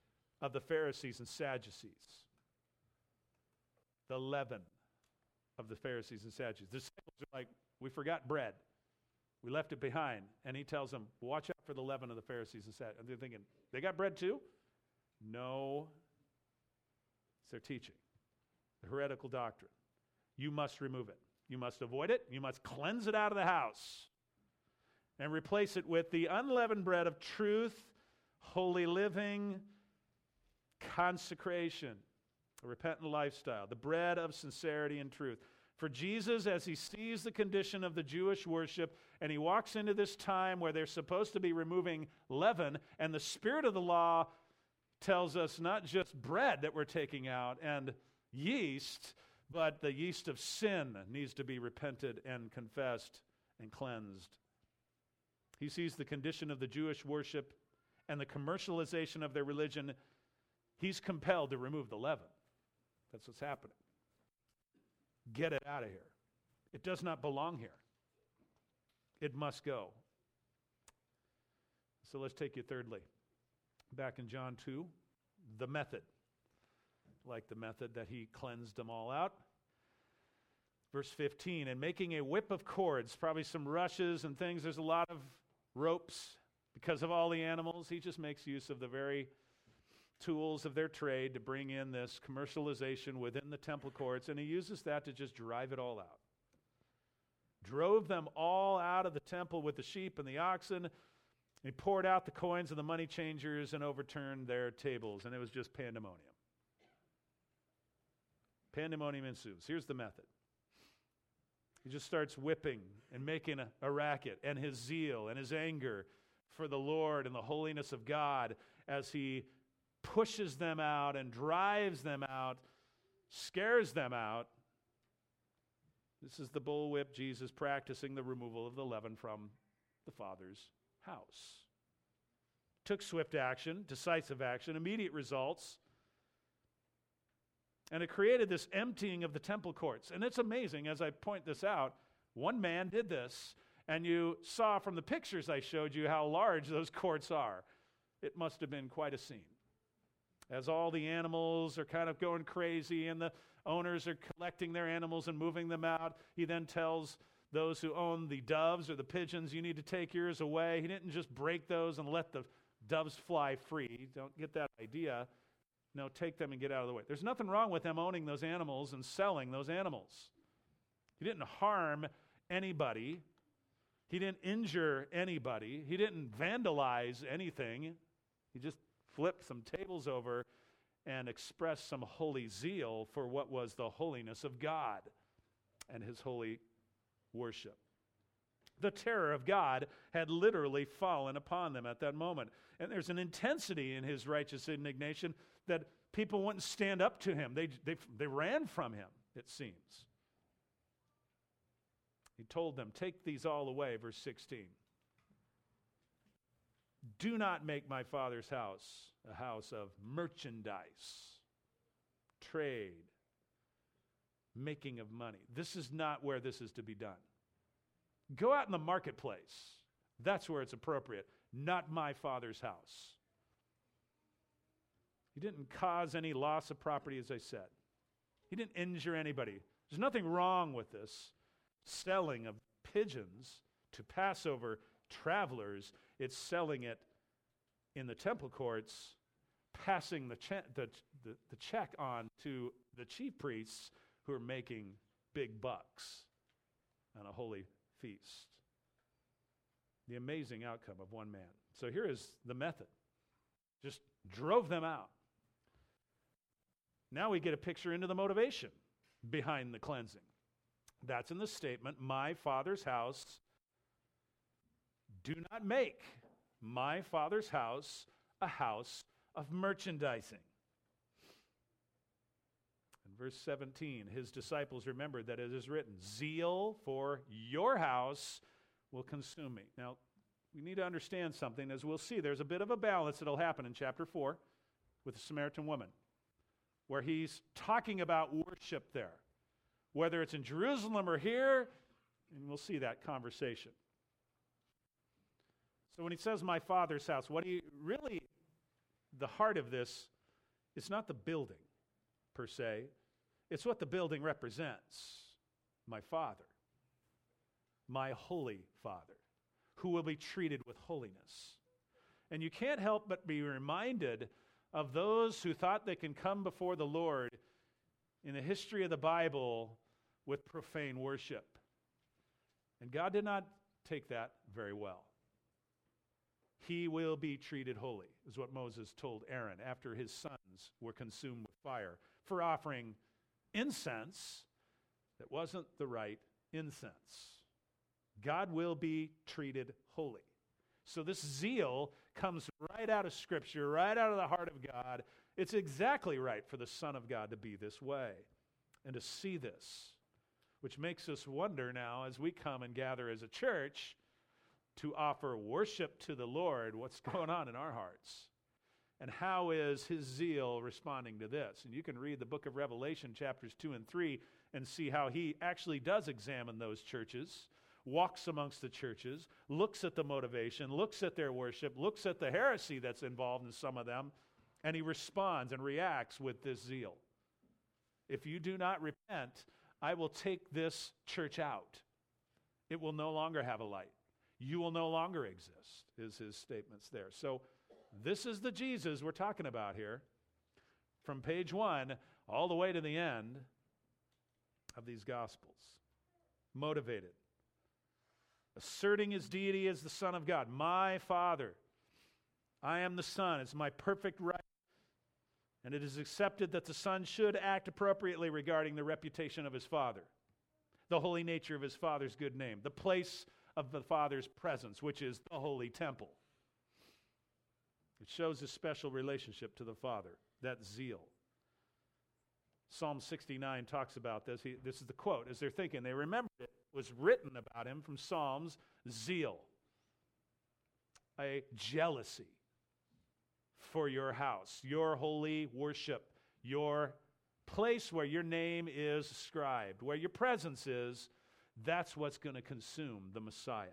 of the Pharisees and Sadducees. The leaven of the Pharisees and Sadducees. The disciples are like, we forgot bread. We left it behind. And he tells them, watch out for the leaven of the Pharisees and Sadducees. And they're thinking, they got bread too? No. It's their teaching. The heretical doctrine. You must remove it. You must avoid it. You must cleanse it out of the house and replace it with the unleavened bread of truth, holy living, consecration, a repentant lifestyle, the bread of sincerity and truth. For Jesus, as he sees the condition of the Jewish worship, and he walks into this time where they're supposed to be removing leaven, and the spirit of the law tells us not just bread that we're taking out and yeast, but the yeast of sin needs to be repented and confessed and cleansed. He sees the condition of the Jewish worship and the commercialization of their religion. He's compelled to remove the leaven. That's what's happening. Get it out of here. It does not belong here. It must go. So let's take you thirdly. Back in John two, the method. Like the method that he cleansed them all out. Verse fifteen, and making a whip of cords, probably some rushes and things. There's a lot of ropes because of all the animals. He just makes use of the very tools of their trade to bring in this commercialization within the temple courts, and he uses that to just drive it all out. Drove them all out of the temple with the sheep and the oxen. He poured out the coins of the money changers and overturned their tables, and it was just pandemonium. Pandemonium ensues. Here's the method. He just starts whipping and making a, a racket, and his zeal and his anger for the Lord and the holiness of God as he pushes them out and drives them out, scares them out. This is the bullwhip Jesus practicing the removal of the leaven from the Father's house. Took swift action, decisive action, immediate results. And it created this emptying of the temple courts. And it's amazing, as I point this out, one man did this, and you saw from the pictures I showed you how large those courts are. It must have been quite a scene. As all the animals are kind of going crazy and the owners are collecting their animals and moving them out, he then tells those who own the doves or the pigeons, you need to take yours away. He didn't just break those and let the doves fly free. Don't get that idea. No, take them and get out of the way. There's nothing wrong with them owning those animals and selling those animals. He didn't harm anybody. He didn't injure anybody. He didn't vandalize anything. He just flipped some tables over and expressed some holy zeal for what was the holiness of God and his holy worship. The terror of God had literally fallen upon them at that moment. And there's an intensity in his righteous indignation that people wouldn't stand up to him. They, they, they ran from him, it seems. He told them, take these all away, verse sixteen. Do not make my Father's house a house of merchandise, trade, making of money. This is not where this is to be done. Go out in the marketplace. That's where it's appropriate, not my Father's house. He didn't cause any loss of property, as I said. He didn't injure anybody. There's nothing wrong with this selling of pigeons to Passover travelers. It's selling it in the temple courts, passing the, che- the, the, the check on to the chief priests who are making big bucks on a holy feast. The amazing outcome of one man. So here is the method. Just drove them out. Now we get a picture into the motivation behind the cleansing. That's in the statement, my Father's house. Do not make my Father's house a house of merchandising. In verse seventeen, his disciples remembered that it is written, zeal for your house will consume me. Now, we need to understand something. As we'll see, there's a bit of a balance that will happen in chapter four with the Samaritan woman, where he's talking about worship there, whether it's in Jerusalem or here, and we'll see that conversation. So when he says my Father's house, what he really, the heart of this It's not the building, per se. It's what the building represents. My Father, my holy Father, who will be treated with holiness. And you can't help but be reminded of those who thought they can come before the Lord in the history of the Bible with profane worship. And God did not take that very well. He will be treated holy, is what Moses told Aaron after his sons were consumed with fire for offering incense that wasn't the right incense. God will be treated holy. So this zeal comes right out of Scripture, right out of the heart of God. It's exactly right for the Son of God to be this way and to see this, which makes us wonder now as we come and gather as a church to offer worship to the Lord, what's going on in our hearts? And how is his zeal responding to this? And you can read the book of Revelation, chapters two and three, and see how he actually does examine those churches, walks amongst the churches, looks at the motivation, looks at their worship, looks at the heresy that's involved in some of them, and he responds and reacts with this zeal. If you do not repent, I will take this church out. It will no longer have a light. You will no longer exist, is his statements there. So this is the Jesus we're talking about here, from page one all the way to the end of these Gospels. Motivated. Asserting his deity as the Son of God. My Father. I am the Son. It's my perfect right. And it is accepted that the Son should act appropriately regarding the reputation of his Father, the holy nature of his Father's good name, the place of the Father's presence, which is the holy temple. It shows a special relationship to the Father, that zeal. Psalm sixty-nine talks about this. He, this is the quote. As they're thinking, they remembered it was written about him from Psalms, zeal, a jealousy for your house, your holy worship, your place where your name is ascribed, where your presence is. That's what's going to consume the Messiah.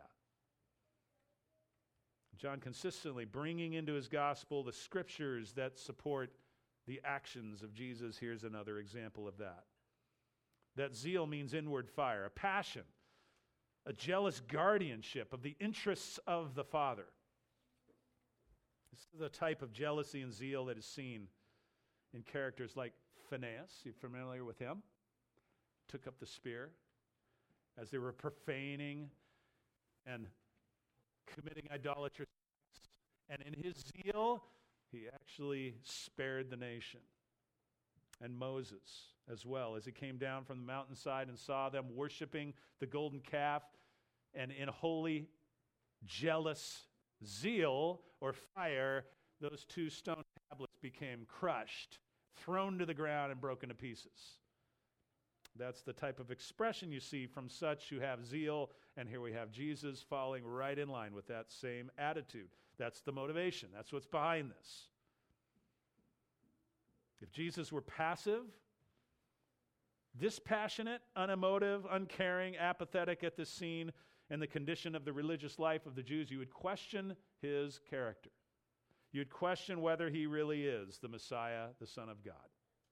John consistently bringing into his gospel the scriptures that support the actions of Jesus. Here's another example of that. That zeal means inward fire, a passion, a jealous guardianship of the interests of the Father. This is the type of jealousy and zeal that is seen in characters like Phinehas. You familiar with him? Took up the spear as they were profaning and committing idolatrous acts. And in his zeal, he actually spared the nation. And Moses as well, as he came down from the mountainside and saw them worshiping the golden calf, and in holy, jealous zeal or fire, those two stone tablets became crushed, thrown to the ground, and broken to pieces. That's the type of expression you see from such who have zeal, and here we have Jesus falling right in line with that same attitude. That's the motivation. That's what's behind this. If Jesus were passive, dispassionate, unemotive, uncaring, apathetic at this scene and the condition of the religious life of the Jews, you would question his character. You'd question whether he really is the Messiah, the Son of God.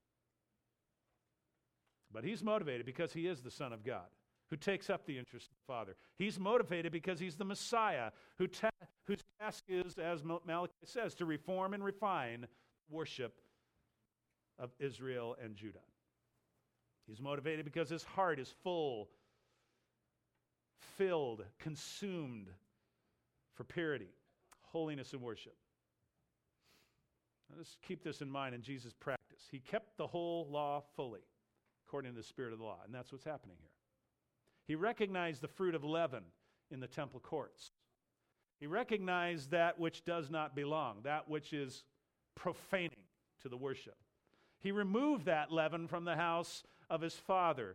But he's motivated because he is the Son of God, who takes up the interest of the Father. He's motivated because he's the Messiah, who ta- whose task is, as Malachi says, to reform and refine worship of Israel and Judah. He's motivated because his heart is full, filled, consumed for purity, holiness, and worship. Now, let's keep this in mind in Jesus' practice. He kept the whole law fully, according to the spirit of the law, and that's what's happening here. He recognized the fruit of leaven in the temple courts. He recognized that which does not belong, that which is profaning to the worship. He removed that leaven from the house of his Father.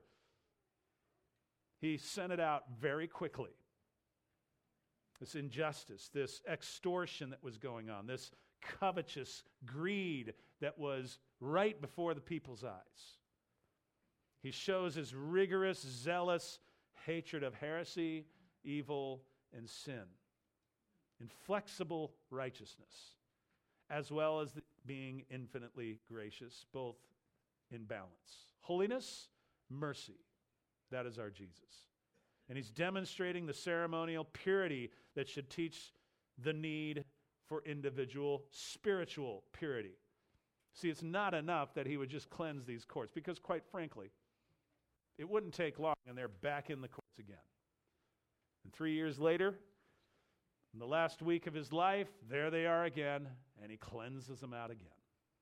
He sent it out very quickly. This injustice, this extortion that was going on, this covetous greed that was right before the people's eyes. He shows his rigorous, zealous hatred of heresy, evil, and sin. Inflexible righteousness, as well as the being infinitely gracious, both in balance. Holiness, mercy. That is our Jesus. And he's demonstrating the ceremonial purity that should teach the need for individual spiritual purity. See, it's not enough that he would just cleanse these courts, because quite frankly, it wouldn't take long and they're back in the courts again. And three years later, in the last week of his life, there they are again, and he cleanses them out again.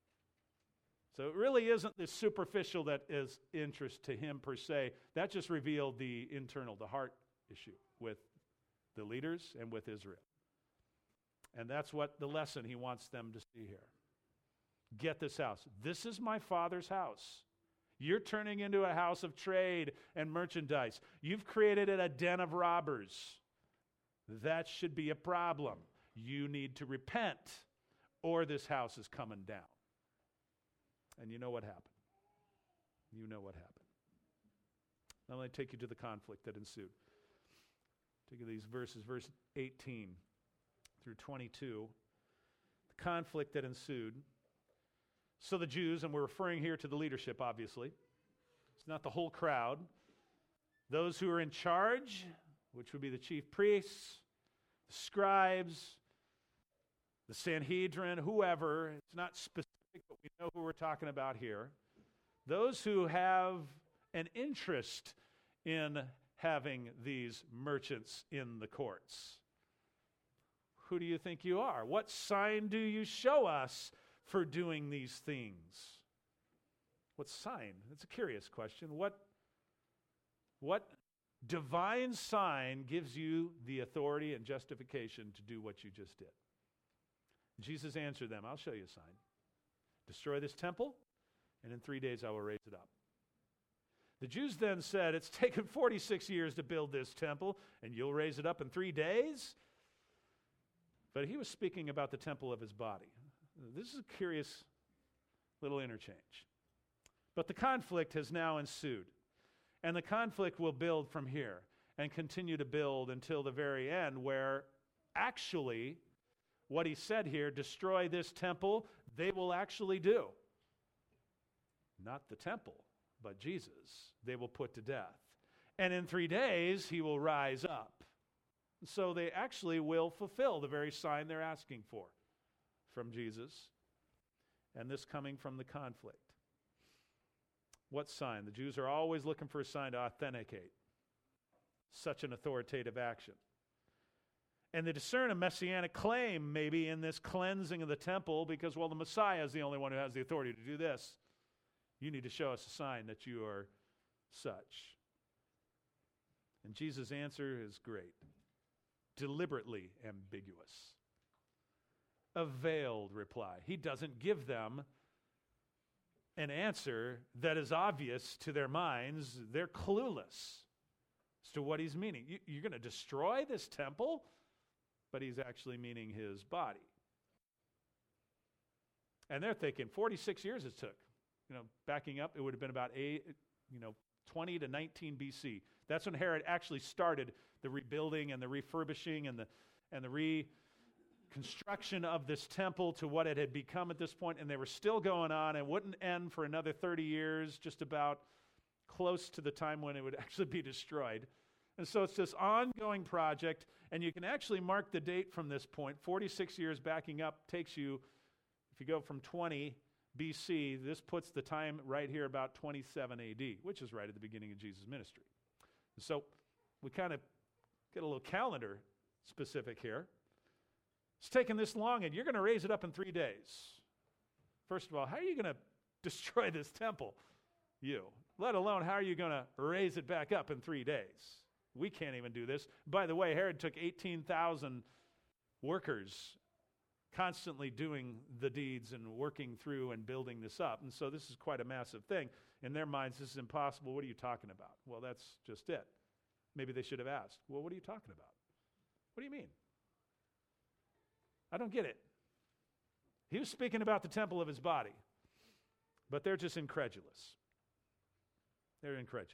So it really isn't the superficial that is interest to him per se. That just revealed the internal, the heart issue with the leaders and with Israel. And that's what the lesson he wants them to see here. Get this house. This is my Father's house. You're turning into a house of trade and merchandise. You've created it a den of robbers. That should be a problem. You need to repent, or this house is coming down. And you know what happened. You know what happened. Now let me take you to the conflict that ensued. Take these verses, verse eighteen through twenty-two. The conflict that ensued. So the Jews, and we're referring here to the leadership, obviously. It's not the whole crowd. Those who are in charge, which would be the chief priests, the scribes, the Sanhedrin, whoever. It's not specific, but we know who we're talking about here. Those who have an interest in having these merchants in the courts. Who do you think you are? What sign do you show us for doing these things? What sign? It's a curious question. What, what divine sign gives you the authority and justification to do what you just did? Jesus answered them, I'll show you a sign. Destroy this temple, and in three days I will raise it up. The Jews then said, it's taken forty-six years to build this temple, and you'll raise it up in three days? But he was speaking about the temple of his body. This is a curious little interchange. But the conflict has now ensued. And the conflict will build from here and continue to build until the very end, where actually what he said here, destroy this temple, they will actually do. Not the temple, but Jesus, they will put to death. And in three days, he will rise up. So they actually will fulfill the very sign they're asking for from Jesus, and this coming from the conflict. What sign? The Jews are always looking for a sign to authenticate such an authoritative action. And they discern a messianic claim maybe in this cleansing of the temple because, well, the Messiah is the only one who has the authority to do this. You need to show us a sign that you are such. And Jesus' answer is great. Deliberately ambiguous. A veiled reply. He doesn't give them an answer that is obvious to their minds. They're clueless as to what he's meaning. You, you're going to destroy this temple? But he's actually meaning his body. And they're thinking forty-six years it took. You know, backing up, it would have been about eight, you know, twenty to nineteen B C. That's when Herod actually started the rebuilding and the refurbishing and the and the reconstruction of this temple to what it had become at this point, and they were still going on and wouldn't end for another thirty years, just about close to the time when it would actually be destroyed. And so it's this ongoing project, and you can actually mark the date from this point. forty-six years backing up takes you, if you go from twenty B C, this puts the time right here about twenty-seven A D, which is right at the beginning of Jesus' ministry. So we kind of get a little calendar specific here. It's taken this long, and you're going to raise it up in three days. First of all, how are you going to destroy this temple? You. Let alone, how are you going to raise it back up in three days? We can't even do this. By the way, Herod took eighteen thousand workers constantly doing the deeds and working through and building this up. And so this is quite a massive thing. In their minds, this is impossible. What are you talking about? Well, that's just it. Maybe they should have asked, well, what are you talking about? What do you mean? I don't get it. He was speaking about the temple of his body, but they're just incredulous. They're incredulous.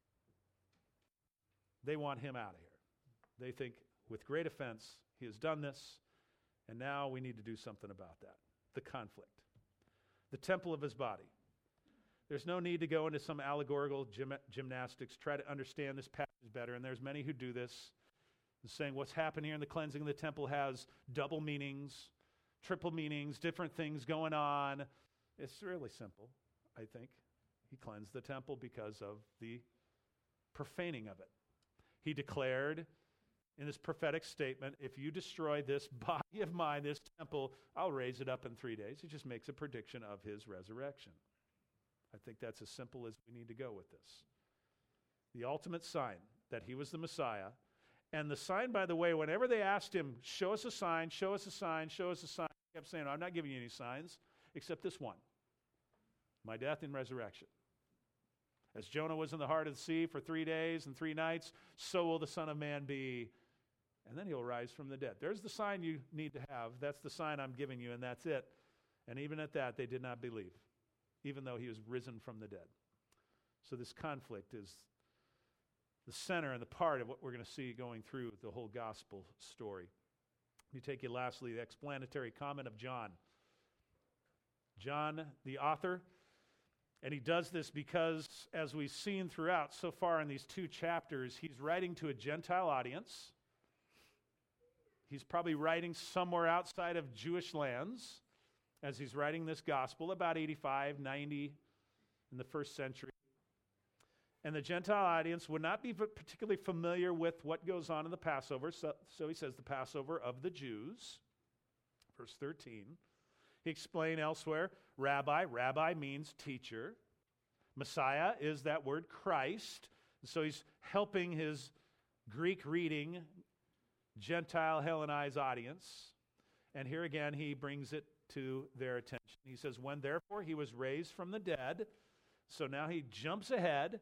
They want him out of here. They think, with great offense, he has done this, and now we need to do something about that. The conflict. the temple of his body. There's no need to go into some allegorical gym- gymnastics, try to understand this passage better, and there's many who do this, saying what's happened here in the cleansing of the temple has double meanings, triple meanings, different things going on. It's really simple, I think. He cleansed the temple because of the profaning of it. He declared in this prophetic statement, if you destroy this body of mine, this temple, I'll raise it up in three days. He just makes a prediction of his resurrection. I think that's as simple as we need to go with this. The ultimate sign that he was the Messiah. And the sign, by the way, whenever they asked him, show us a sign, show us a sign, show us a sign, he kept saying, I'm not giving you any signs except this one, my death and resurrection. As Jonah was in the heart of the sea for three days and three nights, so will the Son of Man be. And then he'll rise from the dead. There's the sign you need to have. That's the sign I'm giving you, and that's it. And even at that, they did not believe, even though he was risen from the dead. So this conflict is the center and the part of what we're going to see going through the whole gospel story. Let me take you lastly, the explanatory comment of John. John, the author, and he does this because, as we've seen throughout so far in these two chapters, he's writing to a Gentile audience. He's probably writing somewhere outside of Jewish lands as he's writing this gospel, about eighty-five, ninety in the first century. And the Gentile audience would not be particularly familiar with what goes on in the Passover. So, so he says the Passover of the Jews, verse thirteen. He explained elsewhere, rabbi. Rabbi means teacher. Messiah is that word Christ. So he's helping his Greek reading, Gentile Hellenized audience. And here again, he brings it to their attention. He says, when therefore he was raised from the dead, so now he jumps ahead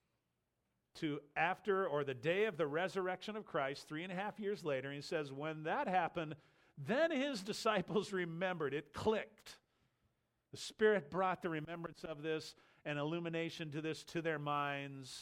to after or the day of the resurrection of Christ, three and a half years later. And he says, when that happened, then his disciples remembered. It clicked. The Spirit brought the remembrance of this and illumination to this to their minds.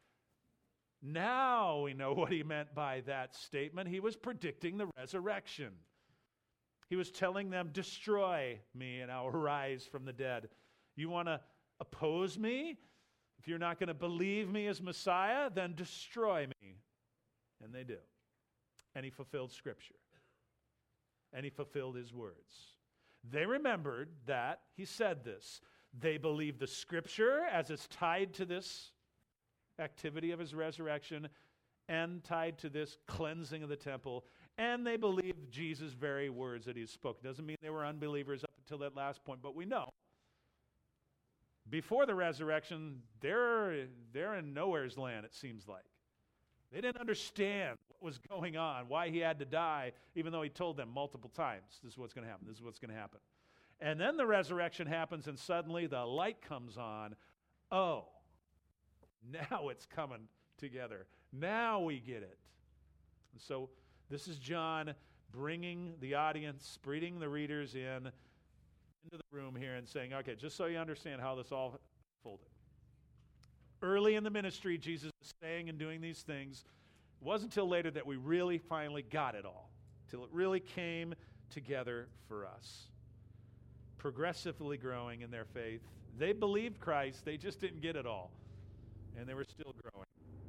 Now we know what he meant by that statement. He was predicting the resurrection. He was telling them, destroy me and I'll rise from the dead. You want to oppose me? If you're not going to believe me as Messiah, then destroy me. And they do. And he fulfilled Scripture. And he fulfilled his words. They remembered that he said this. They believed the Scripture as it's tied to this activity of his resurrection and tied to this cleansing of the temple. And they believed Jesus' very words that he spoke. Doesn't mean they were unbelievers up until that last point, but we know before the resurrection, they're, they're in nowhere's land, it seems like. They didn't understand what was going on, why he had to die, even though he told them multiple times, this is what's going to happen, this is what's going to happen. And then the resurrection happens, and suddenly the light comes on. Oh, now it's coming together. Now we get it. And so this is John bringing the audience, bringing the readers in, into the room here and saying, okay, just so you understand how this all unfolded. Early in the ministry, Jesus was saying and doing these things. It wasn't until later that we really finally got it all, till it really came together for us. Progressively growing in their faith. They believed Christ, they just didn't get it all. And they were still growing.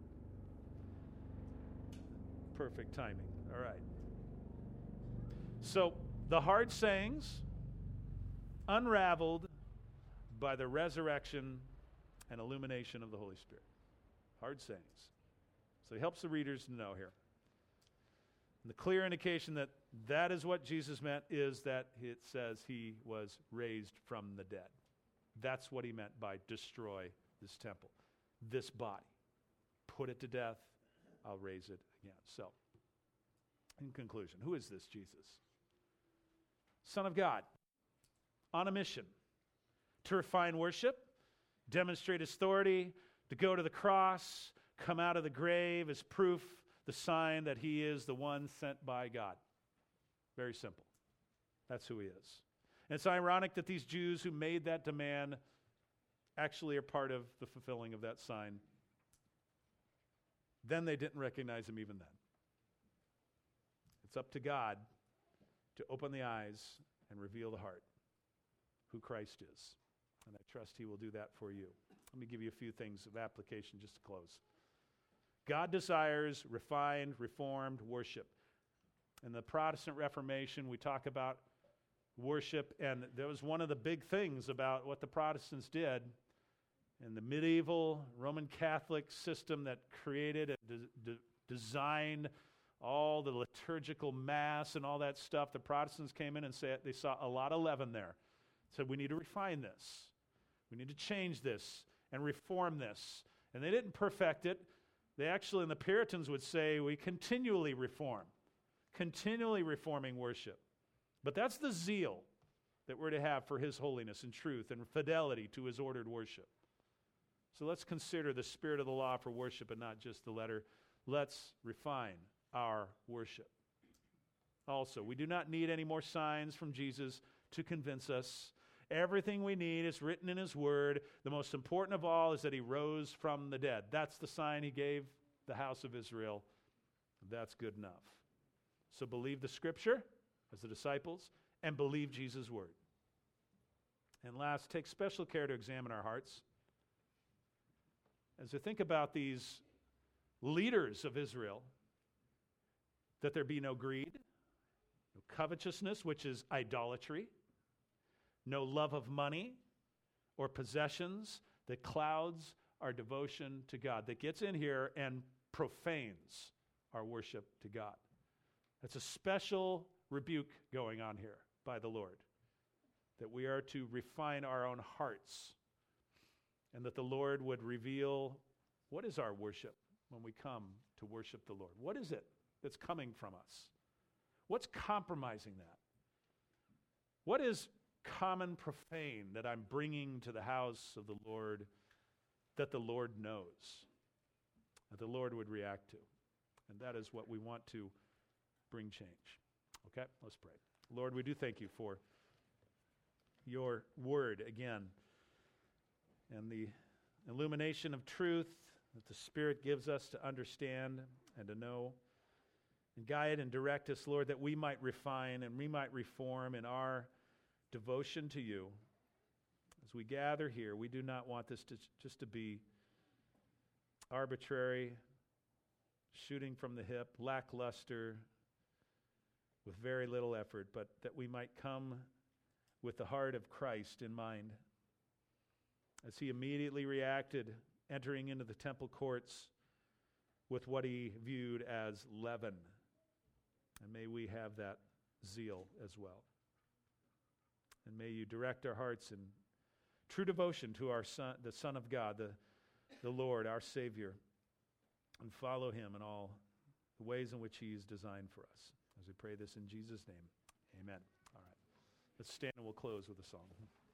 Perfect timing. All right. So, the hard sayings unraveled by the resurrection and illumination of the Holy Spirit. Hard sayings. So he helps the readers to know here. And the clear indication that that is what Jesus meant is that it says he was raised from the dead. That's what he meant by destroy this temple, this body. Put it to death, I'll raise it again. So, in conclusion, who is this Jesus? Son of God, on a mission to refine worship, demonstrate his authority, to go to the cross, come out of the grave as proof, the sign that he is the one sent by God. Very simple. That's who he is. And it's ironic that these Jews who made that demand actually are part of the fulfilling of that sign. Then they didn't recognize him even then. It's up to God to open the eyes and reveal the heart. who Christ is. And I trust he will do that for you. Let me give you a few things of application just to close. God desires refined, reformed worship. In the Protestant Reformation, we talk about worship, and that was one of the big things about what the Protestants did in the medieval Roman Catholic system that created and de- de- designed all the liturgical mass and all that stuff. The Protestants came in and said they saw a lot of leaven there. Said, we need to refine this. We need to change this and reform this. And they didn't perfect it. They actually, and the Puritans would say, we continually reform, continually reforming worship. But that's the zeal that we're to have for his holiness and truth and fidelity to his ordered worship. So let's consider the spirit of the law for worship and not just the letter. Let's refine our worship. Also, we do not need any more signs from Jesus to convince us. Everything we need is written in his word. The most important of all is that he rose from the dead. That's the sign he gave the house of Israel. That's good enough. So believe the scripture as the disciples and believe Jesus' word. And last, take special care to examine our hearts. As I think about these leaders of Israel, that there be no greed, no covetousness, which is idolatry, no love of money or possessions that clouds our devotion to God, that gets in here and profanes our worship to God. That's a special rebuke going on here by the Lord, that we are to refine our own hearts, and that the Lord would reveal what is our worship when we come to worship the Lord. What is it that's coming from us? What's compromising that? What is common profane that I'm bringing to the house of the Lord that the Lord knows, that the Lord would react to? And that is what we want to bring change. Okay, let's pray. Lord, we do thank you for your word again and the illumination of truth that the Spirit gives us to understand and to know. And guide and direct us, Lord, that we might refine and we might reform in our devotion to you. As we gather here, we do not want this to just to be arbitrary, shooting from the hip, lackluster, with very little effort, but that we might come with the heart of Christ in mind. As he immediately reacted, entering into the temple courts with what he viewed as leaven. And may we have that zeal as well. And may you direct our hearts in true devotion to our Son, the Son of God, the, the Lord, our Savior, and follow him in all the ways in which he is designed for us. As we pray this in Jesus' name, amen. All right. Let's stand and we'll close with a song.